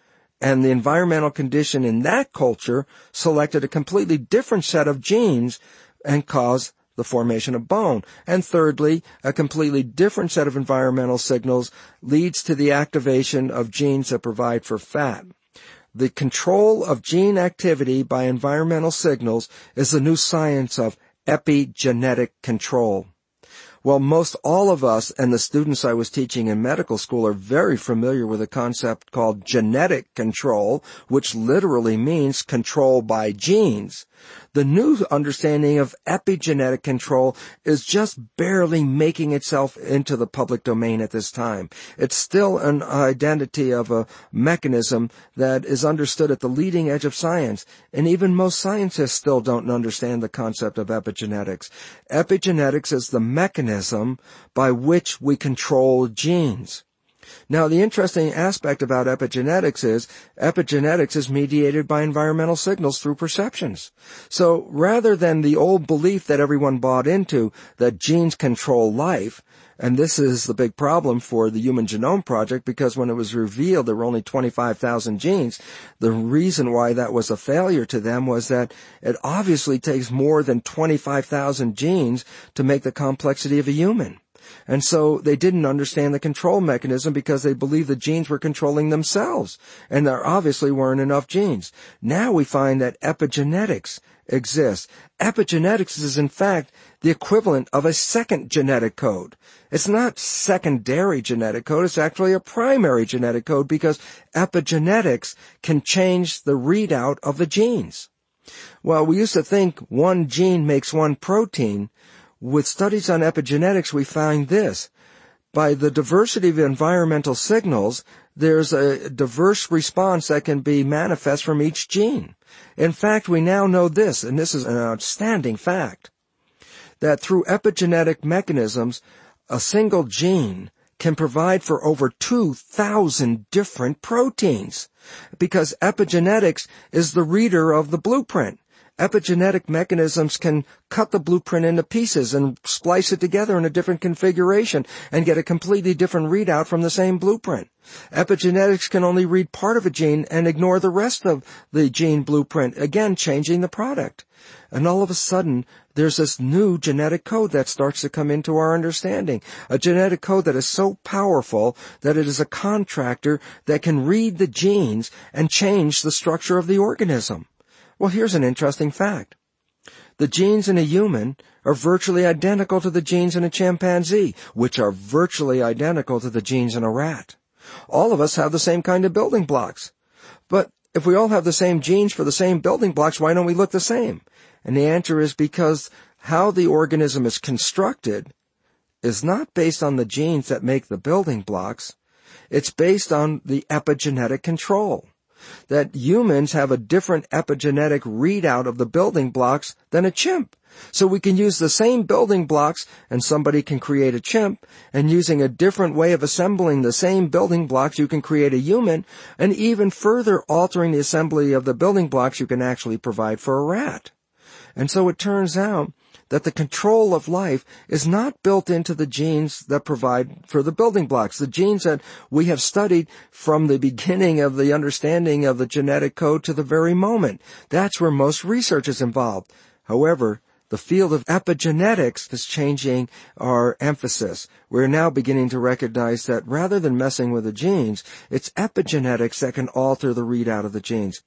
and the environmental condition in that culture selected a completely different set of genes and caused the formation of bone. And thirdly, a completely different set of environmental signals leads to the activation of genes that provide for fat. The control of gene activity by environmental signals is the new science of epigenetic control. Well, most all of us and the students I was teaching in medical school are very familiar with a concept called genetic control, which literally means control by genes. The new understanding of epigenetic control is just barely making itself into the public domain at this time. It's still an identity of a mechanism that is understood at the leading edge of science, and even most scientists still don't understand the concept of epigenetics. Epigenetics is the mechanism by which we control genes. Now, the interesting aspect about epigenetics is mediated by environmental signals through perceptions. So rather than the old belief that everyone bought into, that genes control life, and this is the big problem for the Human Genome Project, because when it was revealed there were only 25,000 genes, the reason why that was a failure to them was that it obviously takes more than 25,000 genes to make the complexity of a human. And so they didn't understand the control mechanism because they believed the genes were controlling themselves, and there obviously weren't enough genes. Now we find that epigenetics exists. Epigenetics is in fact the equivalent of a second genetic code. It's not secondary genetic code, it's actually a primary genetic code because epigenetics can change the readout of the genes. Well, we used to think one gene makes one protein. With studies on epigenetics, we find this. by the diversity of environmental signals, there's a diverse response that can be manifest from each gene. In fact, we now know this, and this is an outstanding fact, that through epigenetic mechanisms, a single gene can provide for over 2,000 different proteins, because epigenetics is the reader of the blueprint. Epigenetic mechanisms can cut the blueprint into pieces and splice it together in a different configuration and get a completely different readout from the same blueprint. Epigenetics can only read part of a gene and ignore the rest of the gene blueprint, again changing the product. And all of a sudden, there's this new genetic code that starts to come into our understanding. A genetic code that is so powerful that it is a contractor that can read the genes and change the structure of the organism. Well, here's an interesting fact. The genes in a human are virtually identical to the genes in a chimpanzee, which are virtually identical to the genes in a rat. All of us have the same kind of building blocks. But if we all have the same genes for the same building blocks, why don't we look the same? And the answer is because how the organism is constructed is not based on the genes that make the building blocks. It's based on the epigenetic control. That humans have a different epigenetic readout of the building blocks than a chimp. So we can use the same building blocks and somebody can create a chimp, and using a different way of assembling the same building blocks you can create a human, and even further altering the assembly of the building blocks you can actually provide for a rat. And so it turns out that the control of life is not built into the genes that provide for the building blocks, the genes that we have studied from the beginning of the understanding of the genetic code to the very moment. That's where most research is involved. However, the field of epigenetics is changing our emphasis. We're now beginning to recognize that rather than messing with the genes, it's epigenetics that can alter the readout of the genes.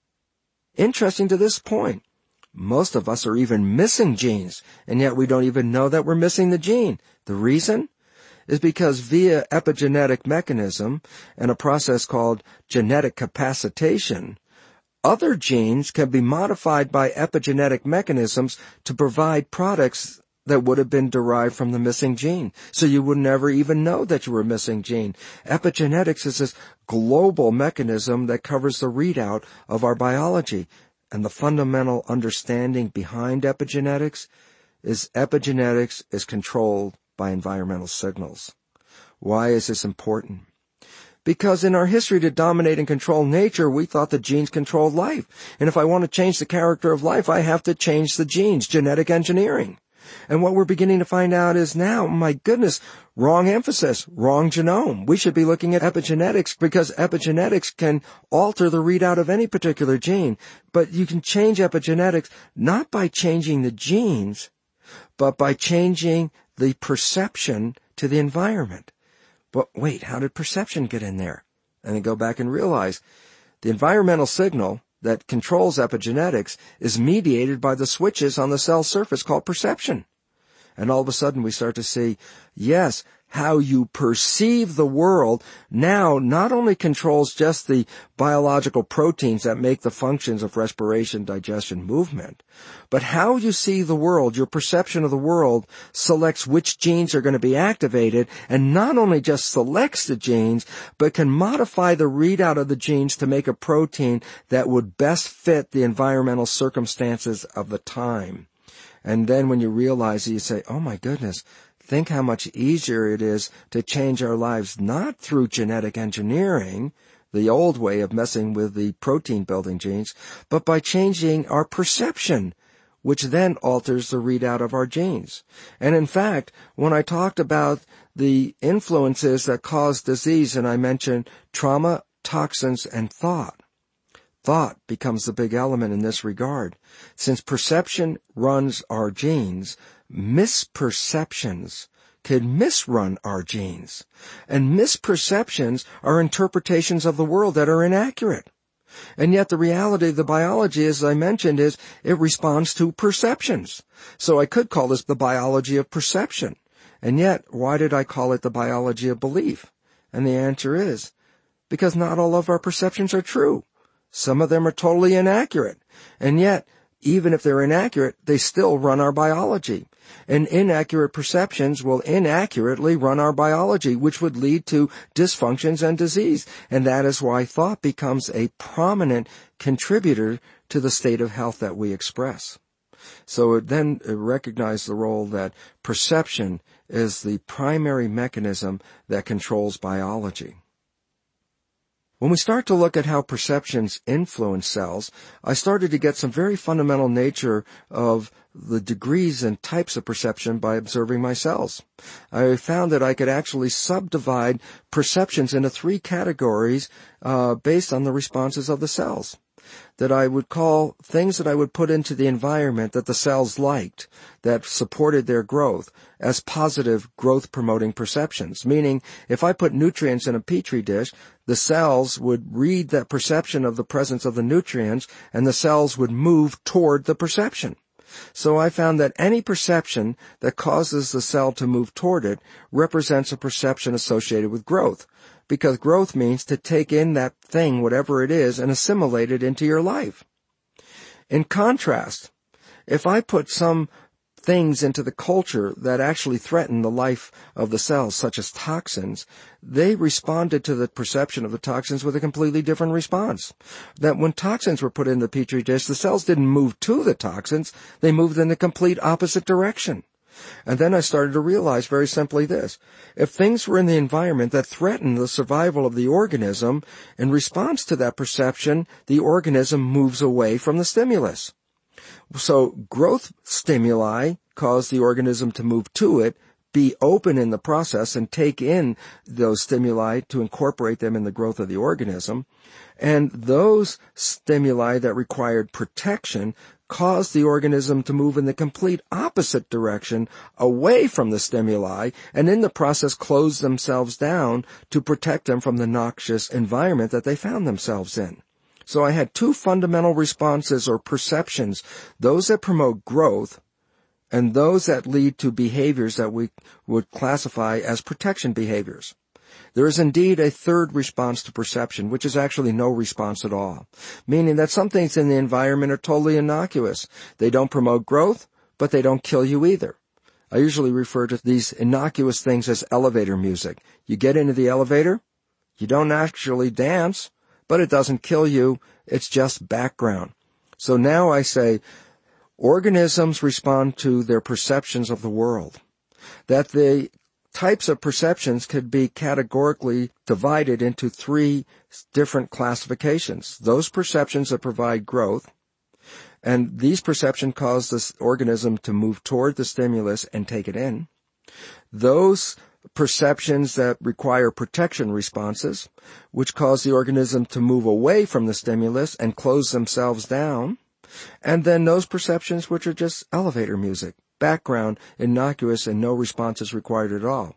Interesting to this point. Most of us are even missing genes, and yet we don't even know that we're missing the gene. The reason is because via epigenetic mechanism and a process called genetic capacitation, other genes can be modified by epigenetic mechanisms to provide products that would have been derived from the missing gene. So you would never even know that you were a missing gene. Epigenetics is this global mechanism that covers the readout of our biology. And the fundamental understanding behind epigenetics is controlled by environmental signals. Why is this important? Because in our history to dominate and control nature, we thought the genes controlled life. And if I want to change the character of life, I have to change the genes, genetic engineering. And what we're beginning to find out is now, my goodness, wrong emphasis, wrong genome. We should be looking at epigenetics because epigenetics can alter the readout of any particular gene. But you can change epigenetics not by changing the genes, but by changing the perception to the environment. But wait, how did perception get in there? And then go back and realize the environmental signal that controls epigenetics is mediated by the switches on the cell surface called perception. And all of a sudden we start to see, yes, how you perceive the world now not only controls just the biological proteins that make the functions of respiration, digestion, movement, but how you see the world, your perception of the world, selects which genes are going to be activated, and not only just selects the genes, but can modify the readout of the genes to make a protein that would best fit the environmental circumstances of the time. And then when you realize it, you say, oh my goodness, think how much easier it is to change our lives not through genetic engineering, the old way of messing with the protein building genes, but by changing our perception, which then alters the readout of our genes. And in fact, when I talked about the influences that cause disease, and I mentioned trauma, toxins, and thought becomes the big element in this regard. Since perception runs our genes, misperceptions can misrun our genes. And misperceptions are interpretations of the world that are inaccurate. And yet the reality of the biology, as I mentioned, is it responds to perceptions. So I could call this the biology of perception. And yet, why did I call it the biology of belief? And the answer is, because not all of our perceptions are true. Some of them are totally inaccurate. And yet, even if they're inaccurate, they still run our biology. And inaccurate perceptions will inaccurately run our biology, which would lead to dysfunctions and disease. And that is why thought becomes a prominent contributor to the state of health that we express. So it then recognized the role that perception is the primary mechanism that controls biology. When we start to look at how perceptions influence cells, I started to get some very fundamental nature of the degrees and types of perception by observing my cells. I found that I could actually subdivide perceptions into 3 categories based on the responses of the cells. That I would call things that I would put into the environment that the cells liked, that supported their growth, as positive growth-promoting perceptions. Meaning, if I put nutrients in a petri dish, the cells would read that perception of the presence of the nutrients, and the cells would move toward the perception. So I found that any perception that causes the cell to move toward it represents a perception associated with growth. Because growth means to take in that thing, whatever it is, and assimilate it into your life. In contrast, if I put some things into the culture that actually threaten the life of the cells, such as toxins, they responded to the perception of the toxins with a completely different response. That when toxins were put in the petri dish, the cells didn't move to the toxins, they moved in the complete opposite direction. And then I started to realize very simply this. If things were in the environment that threatened the survival of the organism, in response to that perception, the organism moves away from the stimulus. So growth stimuli cause the organism to move to it, be open in the process, and take in those stimuli to incorporate them in the growth of the organism. And those stimuli that required protection caused the organism to move in the complete opposite direction, away from the stimuli, and in the process close themselves down to protect them from the noxious environment that they found themselves in. So I had 2 fundamental responses or perceptions, those that promote growth and those that lead to behaviors that we would classify as protection behaviors. There is indeed a third response to perception, which is actually no response at all, meaning that some things in the environment are totally innocuous. They don't promote growth, but they don't kill you either. I usually refer to these innocuous things as elevator music. You get into the elevator, you don't actually dance, but it doesn't kill you, it's just background. So now I say, organisms respond to their perceptions of the world. That the types of perceptions could be categorically divided into 3 different classifications. Those perceptions that provide growth, and these perceptions cause this organism to move toward the stimulus and take it in. Those perceptions that require protection responses, which cause the organism to move away from the stimulus and close themselves down. And then those perceptions which are just elevator music, background, innocuous, and no response is required at all.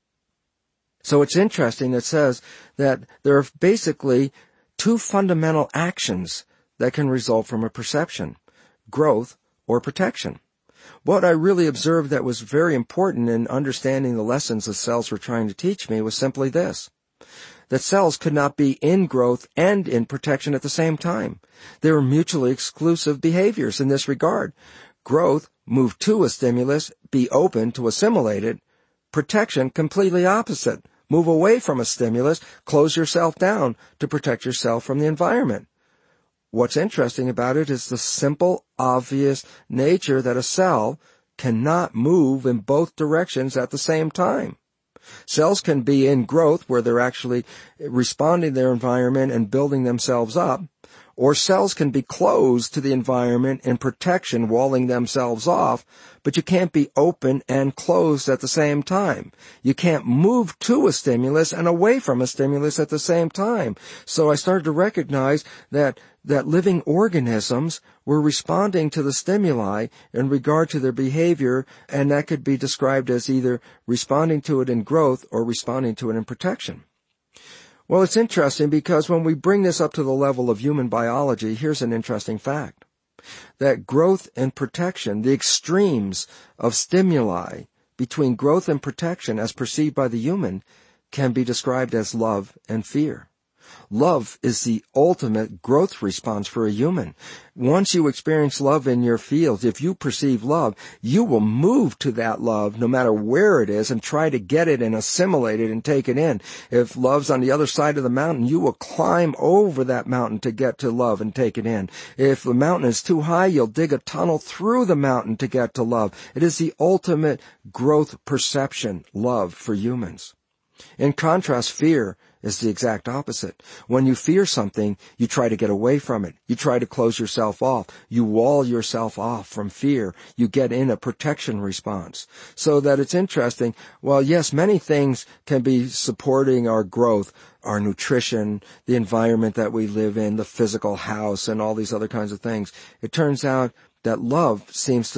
So it's interesting, it says that there are basically 2 fundamental actions that can result from a perception, growth or protection. What I really observed that was very important in understanding the lessons the cells were trying to teach me was simply this. That cells could not be in growth and in protection at the same time. They were mutually exclusive behaviors in this regard. Growth, move to a stimulus, be open to assimilate it. Protection, completely opposite. Move away from a stimulus, close yourself down to protect yourself from the environment. What's interesting about it is the simple, obvious nature that a cell cannot move in both directions at the same time. Cells can be in growth where they're actually responding to their environment and building themselves up, or cells can be closed to the environment in protection, walling themselves off, but you can't be open and closed at the same time. You can't move to a stimulus and away from a stimulus at the same time. So I started to recognize that living organisms were responding to the stimuli in regard to their behavior, and that could be described as either responding to it in growth or responding to it in protection. Well, it's interesting because when we bring this up to the level of human biology, here's an interesting fact. That growth and protection, the extremes of stimuli between growth and protection as perceived by the human, can be described as love and fear. Love is the ultimate growth response for a human. Once you experience love in your field, if you perceive love, you will move to that love no matter where it is and try to get it and assimilate it and take it in. If love's on the other side of the mountain, you will climb over that mountain to get to love and take it in. If the mountain is too high, you'll dig a tunnel through the mountain to get to love. It is the ultimate growth perception, love, for humans. In contrast, fear is the exact opposite. When you fear something, you try to get away from it. You try to close yourself off. You wall yourself off from fear. You get in a protection response. So that it's interesting. Well, yes, many things can be supporting our growth, our nutrition, the environment that we live in, the physical house, and all these other kinds of things. It turns out that love seems to